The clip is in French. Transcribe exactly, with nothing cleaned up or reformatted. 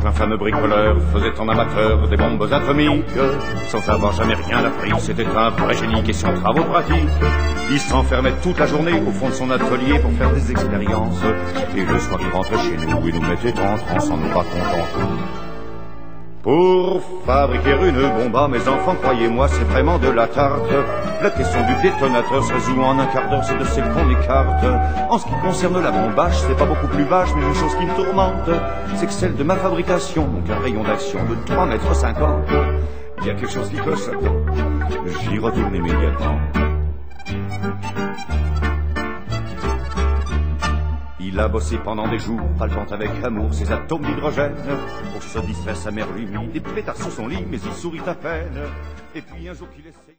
qu'un fameux bricoleur faisait en amateur des bombes atomiques. Sans avoir jamais rien appris, c'était un vrai génie question travaux pratiques. Il s'enfermait toute la journée au fond de son atelier pour faire des expériences. Et le soir il rentrait chez nous et nous mettait en transe en nous racontant tout. Pour fabriquer une bombe à mes enfants, croyez-moi, c'est vraiment de la tarte. La question du détonateur se résout en un quart d'heure, c'est de celle qu'on écarte. En ce qui concerne la bombage, c'est pas beaucoup plus vache, mais une chose qui me tourmente, c'est que celle de ma fabrication, donc un rayon d'action de trois mètres cinquante. Il y a quelque chose qui cloche là-dedans, j'y retourne immédiatement. Il a bossé pendant des jours, palpant avec amour ses atomes d'hydrogène. Pour se distraire, sa mère lui mit des pétards sur son lit, mais il sourit à peine. Et puis un jour qu'il essaye...